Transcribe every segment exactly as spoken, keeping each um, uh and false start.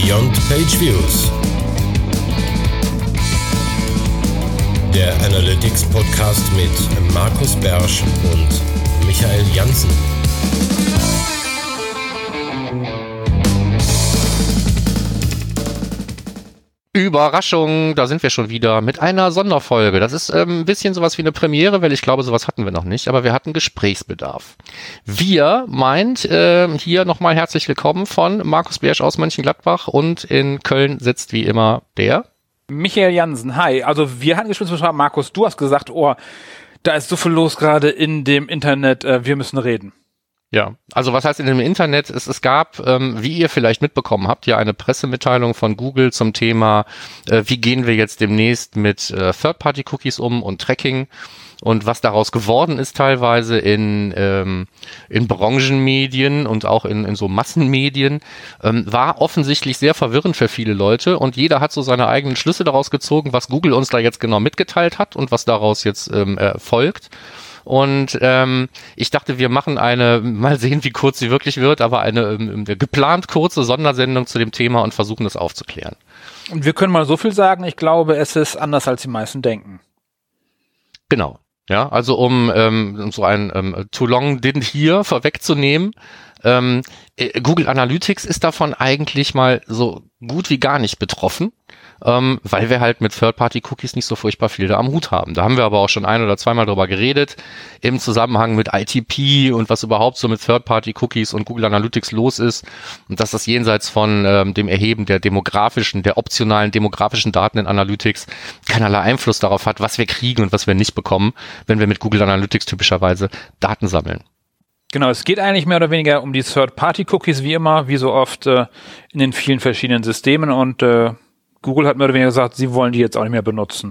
Beyond Page Views, der Analytics Podcast mit Markus Bersch und Michael Janssen. Überraschung, da sind wir schon wieder mit einer Sonderfolge. Das ist ähm, ein bisschen sowas wie eine Premiere, weil ich glaube, sowas hatten wir noch nicht, aber wir hatten Gesprächsbedarf. Wir meint äh, hier nochmal herzlich willkommen von Markus Bersch aus Mönchengladbach, und in Köln sitzt wie immer der Michael Janssen. Hi, also wir hatten Gesprächsbedarf. Markus, du hast gesagt, oh, da ist so viel los gerade in dem Internet, äh, wir müssen reden. Ja, also was heißt in dem Internet? Es, es gab, ähm, wie ihr vielleicht mitbekommen habt, ja eine Pressemitteilung von Google zum Thema, äh, wie gehen wir jetzt demnächst mit äh, Third-Party-Cookies um und Tracking, und was daraus geworden ist teilweise in ähm, in Branchenmedien und auch in, in so Massenmedien, ähm, war offensichtlich sehr verwirrend für viele Leute, und jeder hat so seine eigenen Schlüsse daraus gezogen, was Google uns da jetzt genau mitgeteilt hat und was daraus jetzt ähm, erfolgt. Und ähm, ich dachte, wir machen eine, mal sehen, wie kurz sie wirklich wird, aber eine ähm, geplant kurze Sondersendung zu dem Thema und versuchen, das aufzuklären. Und wir können mal so viel sagen, ich glaube, es ist anders, als die meisten denken. Genau, ja, also um ähm, so ein ähm, Too Long Didn't Hear vorwegzunehmen, ähm, Google Analytics ist davon eigentlich mal so gut wie gar nicht betroffen, ähm, weil wir halt mit Third-Party-Cookies nicht so furchtbar viel da am Hut haben. Da haben wir aber auch schon ein- oder zweimal drüber geredet, im Zusammenhang mit I T P und was überhaupt so mit Third-Party-Cookies und Google Analytics los ist, und dass das jenseits von ähm, dem Erheben der demografischen, der optionalen demografischen Daten in Analytics keinerlei Einfluss darauf hat, was wir kriegen und was wir nicht bekommen, wenn wir mit Google Analytics typischerweise Daten sammeln. Genau, es geht eigentlich mehr oder weniger um die Third-Party-Cookies, wie immer, wie so oft äh, in den vielen verschiedenen Systemen, und äh, Google hat mehr oder weniger gesagt, sie wollen die jetzt auch nicht mehr benutzen.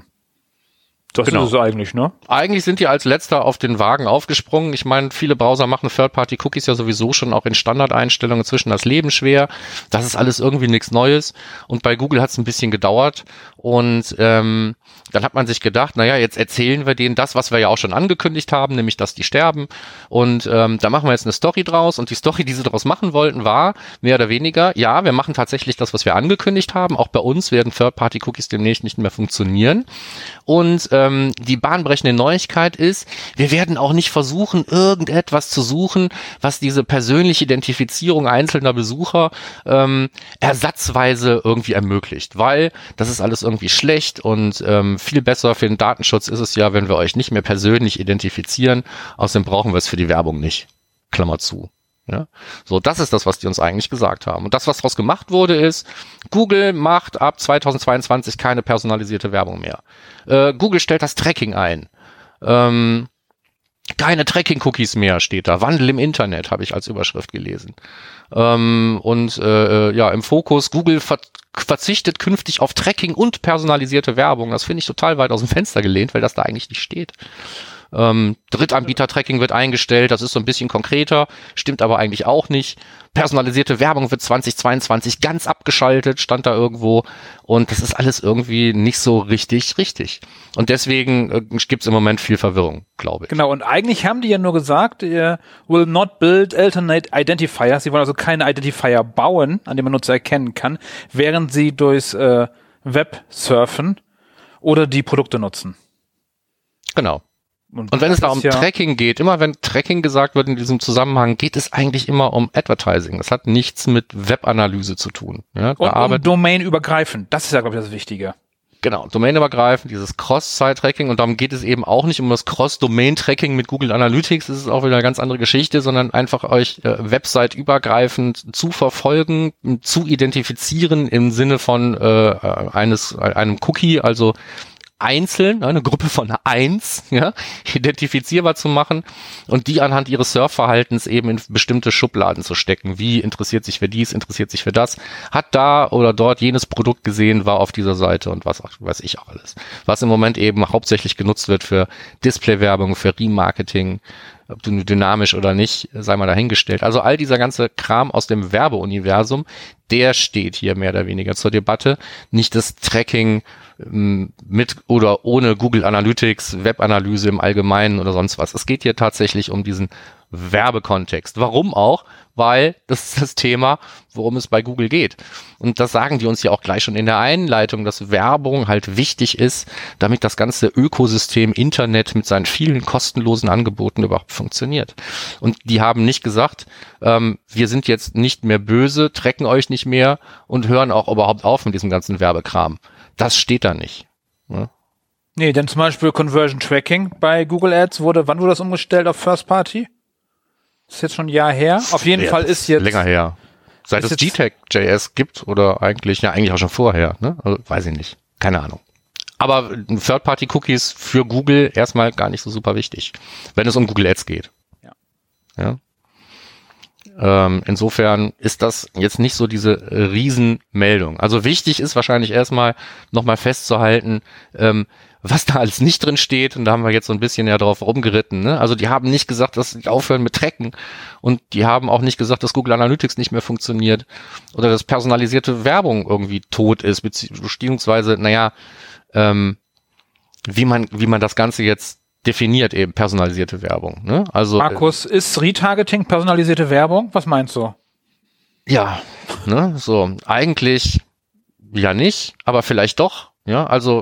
Das genau. Ist es eigentlich, ne? Eigentlich sind die als letzter auf den Wagen aufgesprungen. Ich meine, viele Browser machen Third-Party-Cookies ja sowieso schon auch in Standardeinstellungen zwischen das Leben schwer. Das ist alles irgendwie nichts Neues. Und bei Google hat es ein bisschen gedauert. Und ähm, dann hat man sich gedacht, naja, jetzt erzählen wir denen das, was wir ja auch schon angekündigt haben, nämlich, dass die sterben. Und ähm, da machen wir jetzt eine Story draus. Und die Story, die sie daraus machen wollten, war mehr oder weniger, ja, wir machen tatsächlich das, was wir angekündigt haben. Auch bei uns werden Third-Party-Cookies demnächst nicht mehr funktionieren. Und ähm, die bahnbrechende Neuigkeit ist, wir werden auch nicht versuchen, irgendetwas zu suchen, was diese persönliche Identifizierung einzelner Besucher ähm, ersatzweise irgendwie ermöglicht, weil das ist alles irgendwie schlecht, und ähm, viel besser für den Datenschutz ist es ja, wenn wir euch nicht mehr persönlich identifizieren. Außerdem brauchen wir es für die Werbung nicht. Klammer zu. Ja, so, das ist das, was die uns eigentlich gesagt haben. Und das, was daraus gemacht wurde, ist, Google macht ab zweitausendzweiundzwanzig keine personalisierte Werbung mehr. Äh, Google stellt das Tracking ein. Ähm, keine Tracking-Cookies mehr, steht da. Wandel im Internet, habe ich als Überschrift gelesen. Ähm, und äh, ja, im Fokus, Google ver- verzichtet künftig auf Tracking und personalisierte Werbung. Das finde ich total weit aus dem Fenster gelehnt, weil das da eigentlich nicht steht. Ähm, Drittanbieter-Tracking wird eingestellt, das ist so ein bisschen konkreter, stimmt aber eigentlich auch nicht. Personalisierte Werbung wird zweitausendzweiundzwanzig ganz abgeschaltet, stand da irgendwo, und das ist alles irgendwie nicht so richtig richtig. Und deswegen äh, gibt es im Moment viel Verwirrung, glaube ich. Genau, und eigentlich haben die ja nur gesagt, ihr will not build alternate identifiers, sie wollen also keine Identifier bauen, an dem man Nutzer erkennen kann, während sie durchs äh, Web surfen oder die Produkte nutzen. Genau. Und, und wenn es da um ja Tracking geht, immer wenn Tracking gesagt wird in diesem Zusammenhang, geht es eigentlich immer um Advertising. Das hat nichts mit Webanalyse zu tun. Ja, und um domainübergreifend, das ist ja, glaube ich, das Wichtige. Genau, domainübergreifend, dieses Cross-Site-Tracking, und darum geht es eben auch nicht um das Cross-Domain-Tracking mit Google Analytics, das ist auch wieder eine ganz andere Geschichte, sondern einfach euch äh, Website-übergreifend zu verfolgen, zu identifizieren im Sinne von äh, eines einem Cookie, also einzeln, eine Gruppe von eins, ja, identifizierbar zu machen und die anhand ihres Surfverhaltens eben in bestimmte Schubladen zu stecken. Wie interessiert sich für dies, interessiert sich für das, hat da oder dort jenes Produkt gesehen, war auf dieser Seite und was weiß ich auch alles. Was im Moment eben hauptsächlich genutzt wird für Display-Werbung, für Remarketing, ob du dynamisch oder nicht, sei mal dahingestellt. Also all dieser ganze Kram aus dem Werbeuniversum, der steht hier mehr oder weniger zur Debatte. Nicht das Tracking mit oder ohne Google Analytics, Webanalyse im Allgemeinen oder sonst was. Es geht hier tatsächlich um diesen Werbekontext. Warum auch? Weil das ist das Thema, worum es bei Google geht. Und das sagen die uns ja auch gleich schon in der Einleitung, dass Werbung halt wichtig ist, damit das ganze Ökosystem Internet mit seinen vielen kostenlosen Angeboten überhaupt funktioniert. Und die haben nicht gesagt, ähm, wir sind jetzt nicht mehr böse, tracken euch nicht mehr und hören auch überhaupt auf mit diesem ganzen Werbekram. Das steht da nicht. Ne? Nee, denn zum Beispiel Conversion Tracking bei Google Ads wurde, wann wurde das umgestellt auf First Party? Ist jetzt schon ein Jahr her. Auf jeden ja, Fall ist jetzt... Länger her. Seit es G T A G J S gibt oder eigentlich, ja eigentlich auch schon vorher, ne? Also weiß ich nicht. Keine Ahnung. Aber Third-Party-Cookies für Google erstmal gar nicht so super wichtig, wenn es um Google Ads geht. Ja. Ja. Ähm, insofern ist das jetzt nicht so diese Riesenmeldung. Also wichtig ist wahrscheinlich erstmal nochmal festzuhalten, ähm, was da alles nicht drin steht, und da haben wir jetzt so ein bisschen ja drauf rumgeritten, ne? Also die haben nicht gesagt, dass sie aufhören mit Tracken, und die haben auch nicht gesagt, dass Google Analytics nicht mehr funktioniert oder dass personalisierte Werbung irgendwie tot ist, beziehungsweise, naja, ähm, wie man, wie man das Ganze jetzt definiert, eben personalisierte Werbung, ne? Also Markus, äh, ist Retargeting personalisierte Werbung? Was meinst du? Ja, ne, so, eigentlich ja nicht, aber vielleicht doch, ja, also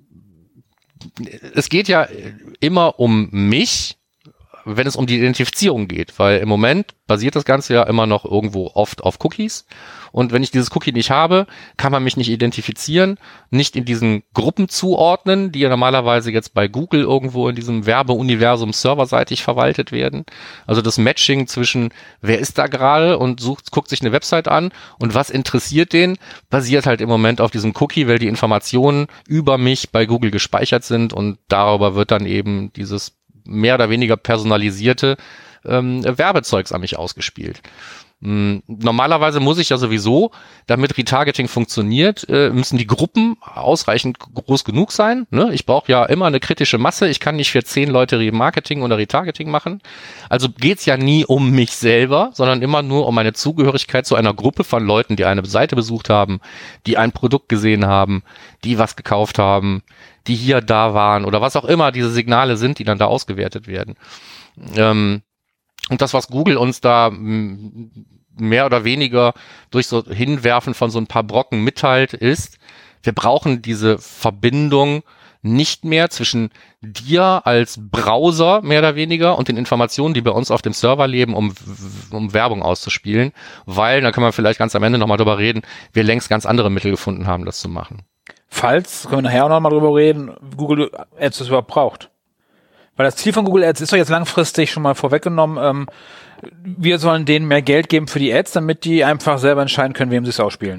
es geht ja immer um mich, wenn es um die Identifizierung geht, weil im Moment basiert das Ganze ja immer noch irgendwo oft auf Cookies, und wenn ich dieses Cookie nicht habe, kann man mich nicht identifizieren, nicht in diesen Gruppen zuordnen, die ja normalerweise jetzt bei Google irgendwo in diesem Werbeuniversum serverseitig verwaltet werden. Also das Matching zwischen wer ist da gerade und sucht, guckt sich eine Website an und was interessiert den, basiert halt im Moment auf diesem Cookie, weil die Informationen über mich bei Google gespeichert sind, und darüber wird dann eben dieses mehr oder weniger personalisierte ähm, Werbezeugs an mich ausgespielt. Hm, normalerweise muss ich ja sowieso, damit Retargeting funktioniert, äh, müssen die Gruppen ausreichend groß genug sein. Ne? Ich brauche ja immer eine kritische Masse. Ich kann nicht für zehn Leute Remarketing oder Retargeting machen. Also geht's ja nie um mich selber, sondern immer nur um meine Zugehörigkeit zu einer Gruppe von Leuten, die eine Seite besucht haben, die ein Produkt gesehen haben, die was gekauft haben, die hier da waren oder was auch immer diese Signale sind, die dann da ausgewertet werden. Ähm, und das, was Google uns da m, mehr oder weniger durch so Hinwerfen von so ein paar Brocken mitteilt, ist, wir brauchen diese Verbindung nicht mehr zwischen dir als Browser mehr oder weniger und den Informationen, die bei uns auf dem Server leben, um, um Werbung auszuspielen, weil, da können wir vielleicht ganz am Ende nochmal drüber reden, wir längst ganz andere Mittel gefunden haben, das zu machen. Falls, können wir nachher auch nochmal drüber reden, Google Ads das überhaupt braucht. Weil das Ziel von Google Ads ist doch jetzt langfristig schon mal vorweggenommen, ähm, wir sollen denen mehr Geld geben für die Ads, damit die einfach selber entscheiden können, wem sie es ausspielen.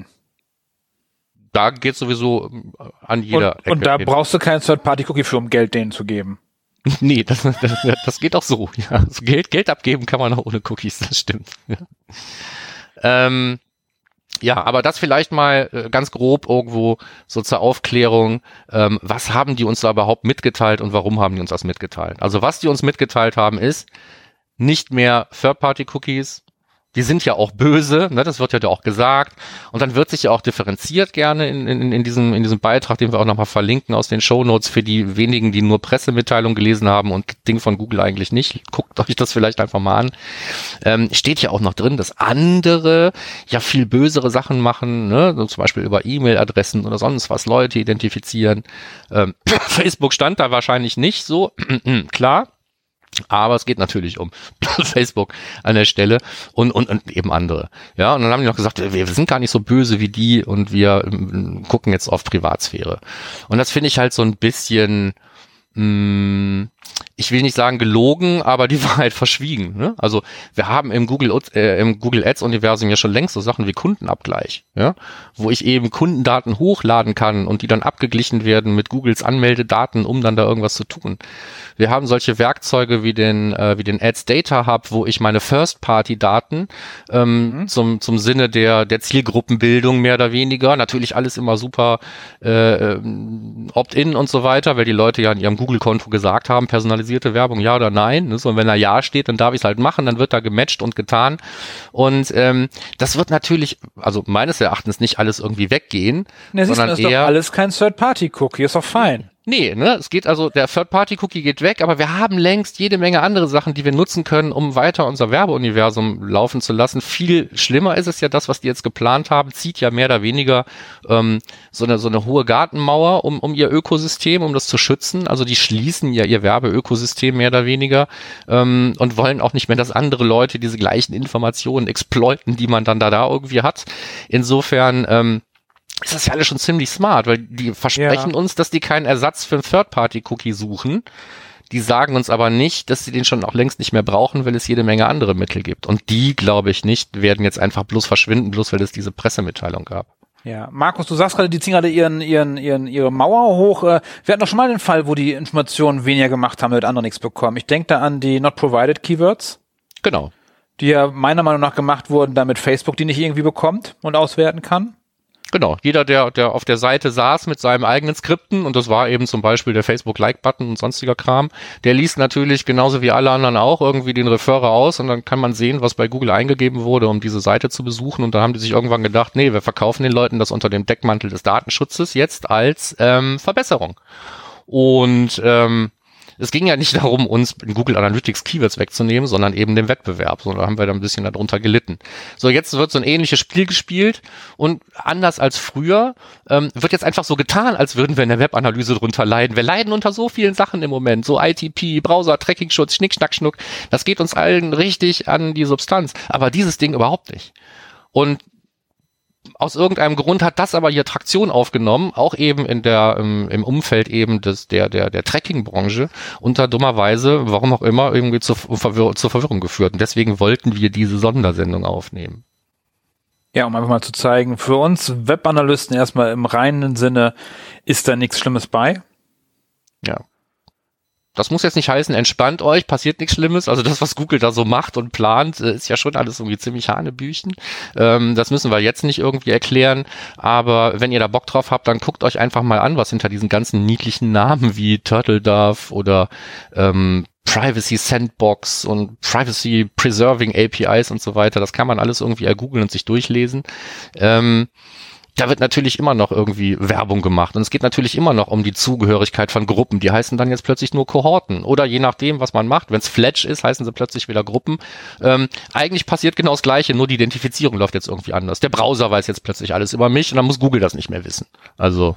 Da geht sowieso an jeder Und, und da hin. Brauchst du keinen Third-Party-Cookie für, um Geld denen zu geben. Nee, das, das, das geht auch so. Ja. Also Geld, Geld abgeben kann man auch ohne Cookies, das stimmt. Ja. Ähm, Ja, aber das vielleicht mal äh, ganz grob irgendwo so zur Aufklärung. Ähm, was haben die uns da überhaupt mitgeteilt und warum haben die uns das mitgeteilt? Also was die uns mitgeteilt haben ist, nicht mehr Third-Party-Cookies. Die sind ja auch böse, ne, das wird ja auch gesagt. Und dann wird sich ja auch differenziert gerne in, in, in, diesem, in diesem Beitrag, den wir auch nochmal verlinken aus den Shownotes für die wenigen, die nur Pressemitteilungen gelesen haben und Ding von Google eigentlich nicht. Guckt euch das vielleicht einfach mal an. Ähm, steht ja auch noch drin, dass andere ja viel bösere Sachen machen, ne, so zum Beispiel über E-Mail-Adressen oder sonst was, Leute identifizieren. Ähm, Facebook stand da wahrscheinlich nicht so, klar. Aber es geht natürlich um Facebook an der Stelle und, und, und eben andere. Ja, und dann haben die noch gesagt, wir, wir sind gar nicht so böse wie die und wir ähm, gucken jetzt auf Privatsphäre. Und das finde ich halt so ein bisschen, mh, ich will nicht sagen gelogen, aber die Wahrheit verschwiegen. Ne? Also wir haben im Google, äh, im Google Ads Universum ja schon längst so Sachen wie Kundenabgleich, ja, wo ich eben Kundendaten hochladen kann und die dann abgeglichen werden mit Googles Anmeldedaten, um dann da irgendwas zu tun. Wir haben solche Werkzeuge wie den äh, wie den Ads Data Hub, wo ich meine First-Party-Daten ähm, mhm. zum zum Sinne der der Zielgruppenbildung mehr oder weniger, natürlich alles immer super äh, Opt-in und so weiter, weil die Leute ja in ihrem Google-Konto gesagt haben, personalisierte Werbung, ja oder nein. Ne? So, und wenn da Ja steht, dann darf ich es halt machen, dann wird da gematcht und getan. Und ähm, das wird natürlich, also meines Erachtens nicht alles irgendwie weggehen, ne, sondern ist eher doch alles kein Third-Party-Cookie, ist doch fein. Nee, ne, es geht also, der Third-Party-Cookie geht weg, aber wir haben längst jede Menge andere Sachen, die wir nutzen können, um weiter unser Werbeuniversum laufen zu lassen. Viel schlimmer ist es ja, das, was die jetzt geplant haben, zieht ja mehr oder weniger ähm, so eine so eine hohe Gartenmauer um um ihr Ökosystem, um das zu schützen. Also die schließen ja ihr Werbeökosystem mehr oder weniger ähm, und wollen auch nicht mehr, dass andere Leute diese gleichen Informationen exploiten, die man dann da da irgendwie hat. Insofern ähm, ist das ja alles schon ziemlich smart, weil die versprechen ja. uns, dass die keinen Ersatz für einen Third-Party-Cookie suchen. Die sagen uns aber nicht, dass sie den schon auch längst nicht mehr brauchen, weil es jede Menge andere Mittel gibt. Und die, glaube ich nicht, werden jetzt einfach bloß verschwinden, bloß weil es diese Pressemitteilung gab. Ja, Markus, du sagst gerade, die ziehen gerade ihren, ihren, ihren, ihre Mauer hoch. Wir hatten doch schon mal den Fall, wo die Informationen weniger gemacht haben, damit andere nichts bekommen. Ich denke da an die Not-Provided-Keywords. Genau. Die ja meiner Meinung nach gemacht wurden, damit Facebook die nicht irgendwie bekommt und auswerten kann. Genau, jeder, der der auf der Seite saß mit seinem eigenen Skripten, und das war eben zum Beispiel der Facebook-Like-Button und sonstiger Kram, der liest natürlich genauso wie alle anderen auch irgendwie den Referrer aus und dann kann man sehen, was bei Google eingegeben wurde, um diese Seite zu besuchen, und da haben die sich irgendwann gedacht, nee, wir verkaufen den Leuten das unter dem Deckmantel des Datenschutzes jetzt als ähm, Verbesserung. Und ähm, es ging ja nicht darum, uns in Google Analytics Keywords wegzunehmen, sondern eben den Wettbewerb. So, da haben wir da ein bisschen darunter gelitten. So, jetzt wird so ein ähnliches Spiel gespielt und anders als früher ähm, wird jetzt einfach so getan, als würden wir in der Webanalyse drunter leiden. Wir leiden unter so vielen Sachen im Moment, so I T P, Browser, Tracking-Schutz, Schnick, Schnack, Schnuck. Das geht uns allen richtig an die Substanz, aber dieses Ding überhaupt nicht. Und aus irgendeinem Grund hat das aber hier Traktion aufgenommen, auch eben in der im, im Umfeld eben des der der der Tracking-Branche und da dummerweise, warum auch immer, irgendwie zur, Verwirr- zur Verwirrung geführt. Und deswegen wollten wir diese Sondersendung aufnehmen. Ja, um einfach mal zu zeigen, für uns Webanalysten erstmal im reinen Sinne ist da nichts Schlimmes bei. Ja. Das muss jetzt nicht heißen, entspannt euch, passiert nichts Schlimmes. Also das, was Google da so macht und plant, ist ja schon alles irgendwie ziemlich Hanebüchen. Ähm, das müssen wir jetzt nicht irgendwie erklären. Aber wenn ihr da Bock drauf habt, dann guckt euch einfach mal an, was hinter diesen ganzen niedlichen Namen wie Turtle Dove oder ähm, Privacy Sandbox und Privacy Preserving A P Is und so weiter. Das kann man alles irgendwie ergoogeln und sich durchlesen. Ähm, Da wird natürlich immer noch irgendwie Werbung gemacht und es geht natürlich immer noch um die Zugehörigkeit von Gruppen. Die heißen dann jetzt plötzlich nur Kohorten oder je nachdem, was man macht. Wenn es Fletch ist, heißen sie plötzlich wieder Gruppen. Ähm, eigentlich passiert genau das Gleiche, nur die Identifizierung läuft jetzt irgendwie anders. Der Browser weiß jetzt plötzlich alles über mich und dann muss Google das nicht mehr wissen. Also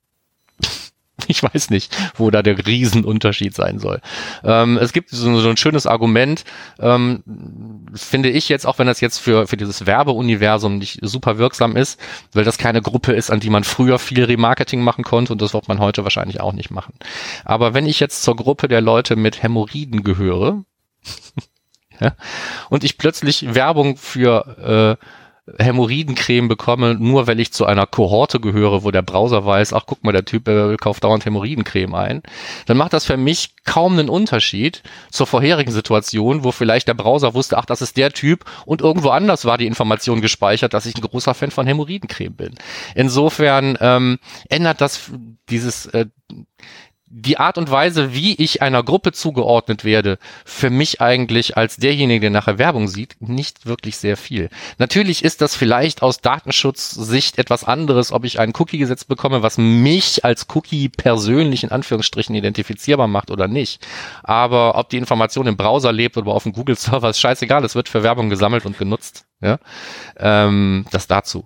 ich weiß nicht, wo da der Riesenunterschied sein soll. Ähm, es gibt so, so ein schönes Argument, ähm, finde ich jetzt, auch wenn das jetzt für, für dieses Werbeuniversum nicht super wirksam ist, weil das keine Gruppe ist, an die man früher viel Remarketing machen konnte und das wird man heute wahrscheinlich auch nicht machen. Aber wenn ich jetzt zur Gruppe der Leute mit Hämorrhoiden gehöre ja, und ich plötzlich Werbung für äh, Hämorrhoidencreme bekomme, nur weil ich zu einer Kohorte gehöre, wo der Browser weiß, ach guck mal, der Typ äh, kauft dauernd Hämorrhoidencreme ein, dann macht das für mich kaum einen Unterschied zur vorherigen Situation, wo vielleicht der Browser wusste, ach, das ist der Typ und irgendwo anders war die Information gespeichert, dass ich ein großer Fan von Hämorrhoidencreme bin. Insofern ähm, ändert das dieses äh, die Art und Weise, wie ich einer Gruppe zugeordnet werde, für mich eigentlich als derjenige, der nachher Werbung sieht, nicht wirklich sehr viel. Natürlich ist das vielleicht aus Datenschutzsicht etwas anderes, ob ich einen Cookie gesetzt bekomme, was mich als Cookie persönlich in Anführungsstrichen identifizierbar macht oder nicht. Aber ob die Information im Browser lebt oder auf dem Google-Server, ist scheißegal. Es wird für Werbung gesammelt und genutzt. Ja, ähm, das dazu.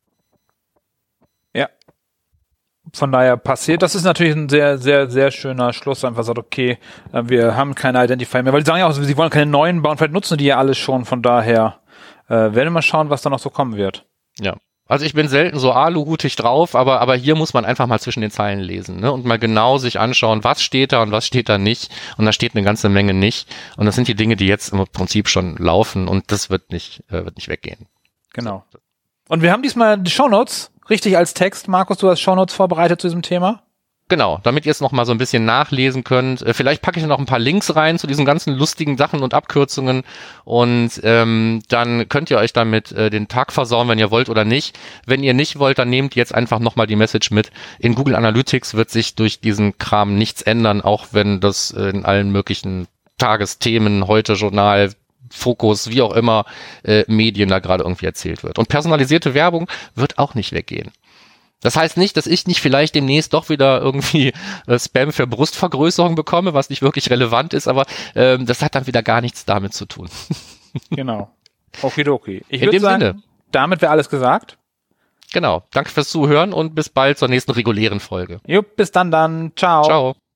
Von daher passiert, das ist natürlich ein sehr, sehr, sehr schöner Schluss, einfach sagt, okay, wir haben keine Identifier mehr, weil die sagen ja auch, sie wollen keine neuen bauen, vielleicht nutzen die ja alles schon, von daher äh, werden wir mal schauen, was da noch so kommen wird. Ja, also ich bin selten so aluhutig drauf, aber aber hier muss man einfach mal zwischen den Zeilen lesen, ne, und mal genau sich anschauen, was steht da und was steht da nicht, und da steht eine ganze Menge nicht, und das sind die Dinge, die jetzt im Prinzip schon laufen, und das wird nicht, äh, wird nicht weggehen. Genau. Und wir haben diesmal die Shownotes richtig als Text. Markus, du hast Shownotes vorbereitet zu diesem Thema? Genau, damit ihr es noch mal so ein bisschen nachlesen könnt. Vielleicht packe ich noch ein paar Links rein zu diesen ganzen lustigen Sachen und Abkürzungen, und ähm, dann könnt ihr euch damit äh, den Tag versauen, wenn ihr wollt oder nicht. Wenn ihr nicht wollt, dann nehmt jetzt einfach noch mal die Message mit. In Google Analytics wird sich durch diesen Kram nichts ändern, auch wenn das äh, in allen möglichen Tagesthemen, heute Journal, Fokus, wie auch immer, äh, Medien da gerade irgendwie erzählt wird. Und personalisierte Werbung wird auch nicht weggehen. Das heißt nicht, dass ich nicht vielleicht demnächst doch wieder irgendwie äh, Spam für Brustvergrößerung bekomme, was nicht wirklich relevant ist, aber ähm, das hat dann wieder gar nichts damit zu tun. Genau. Okidoki. Ich In würde dem sagen, Sinne. damit wäre alles gesagt. Genau. Danke fürs Zuhören und bis bald zur nächsten regulären Folge. Jupp, bis dann dann. Ciao. Ciao.